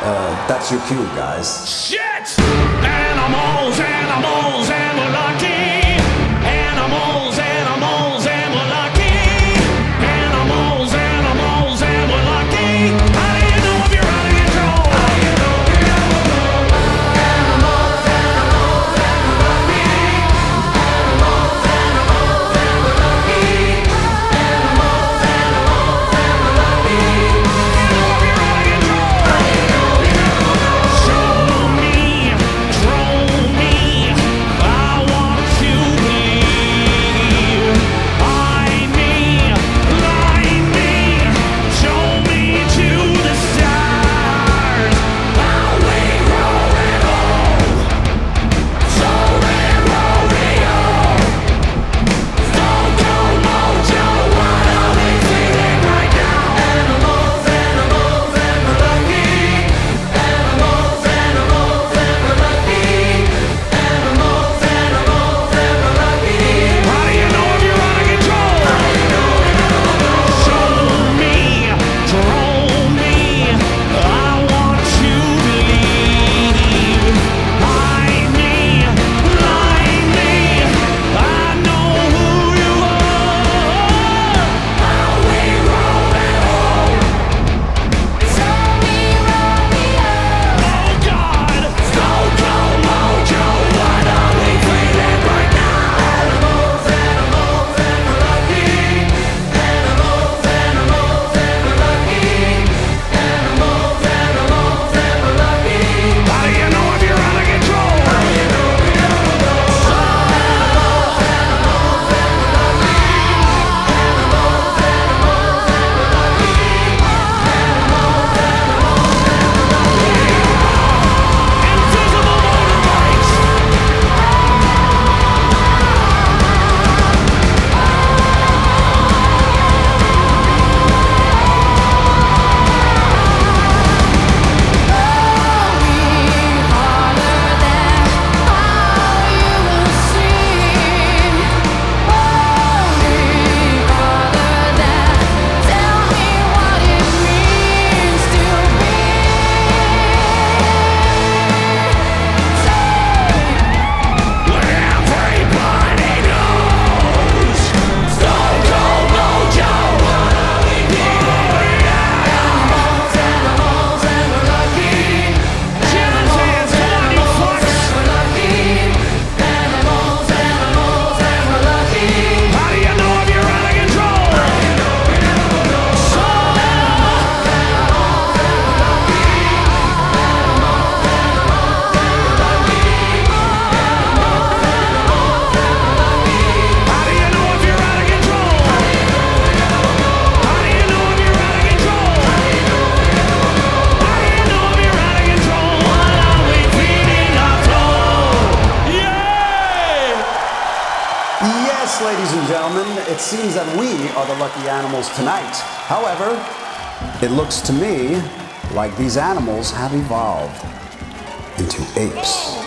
That's your cue, guys. Shit! Animals, animals, and we're lucky. Animals, animals, and we're lucky. Animals, animals, and we're lucky. How do you know if you're out of control? How do you know if you're out of control? Animals, animals, and we're lucky. Animals, animals, and we're lucky. Animals, animals, and we're lucky. How do you know if you're out of control? How do you know if you're out of control? Show me, throw me. I want to believe. Hide me, lie me. Show me to the stars. How we rolling home. Soaring rodeo. Stone cold mojo. What are we feeling right now? Animals, animals, and we're lucky. Animals, animals, and we're lucky. Animals, animals, and we're lucky. How do you know if you're out of control? How do you know if you're out of control? Show me, throw me. I want to believe. Hide me, lie me. I know who you are. How we rolling home. Show me rodeo. Oh God, Stone Cold Mojo. What are we feeling right now? Animals, animals, and we're lucky. Animals, animals, and we're lucky. Animals, animals, and we're lucky. How do you know if you're out of control? How do you know if you're out of control? Animals, animals, and we're lucky. Animals, animals, and we're lucky. Animals, animals, and we're lucky. Invisible motorbikes. Everybody knows. Stone Cold Mojo. What are we feeling? Animals, animals, and we're lucky. Chillin' hands, come on, you fucks. We're lucky. Animals, animals, and we're lucky. How do you know if you're out of control? How do you know if you're out of control? Animals, animals, and we're lucky. Animals, animals, and we're lucky. Animals, animals, and we're lucky. How do you know if you're out of control? How do you know if you're out of control? How do you know if you're out of control? How do you know if you're out of control? How do you know if you're out of control? What are we feeding our soul? Yay! Yes, ladies and gentlemen, it seems that we are the lucky animals tonight. However, it looks to me like these animals have evolved into apes.